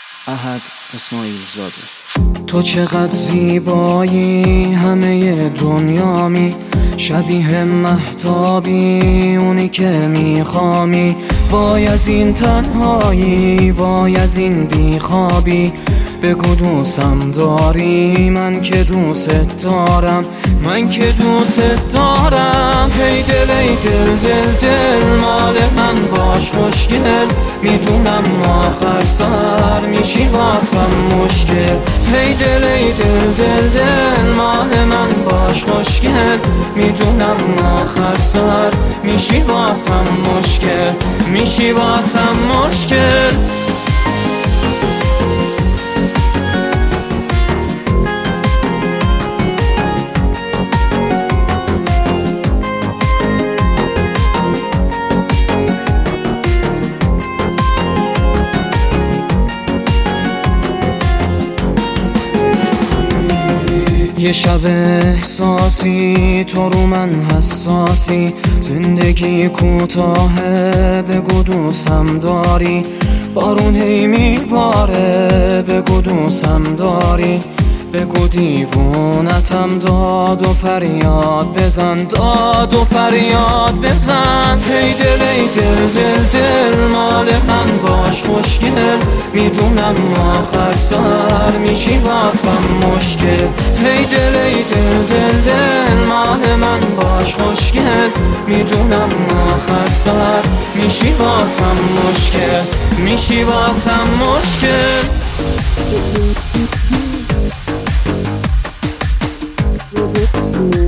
احد اسماعیل زاده. تو چقدر زیبایی، همه دنیامی، شبیه مهتابی، اونی که میخوامی. وای از این تنهایی، وای از این بیخوابی، بگو دوستم داری، من که دوست دارم، من که دوست دارم. هی دل ای دل دل دل مال من باش خوشگل، میدونم آخر سر میشی واسم مشکل. هی دل ای دل دل دل مال من باش خوشگل، میدونم آخر سر میشی واسم مشکل، میشی واسم مشکل. یه شب احساسی، تو رو من حساسی، زندگی کوتاهه، بگو دوستم داری. بارون هی میباره، بگو دوستم داری. بگو دیوونتم، داد و فریاد بزن، داد و فریاد بزن. هی دل ای دل دل دل مال من باش خوشگل، میدونم آخر سر میشی واسم مشکل. هی دل ای دل دل دل مال من باش خوشگل، میدونم آخر سر میشی واسم مشکل، میشی واسم مشکل. Robert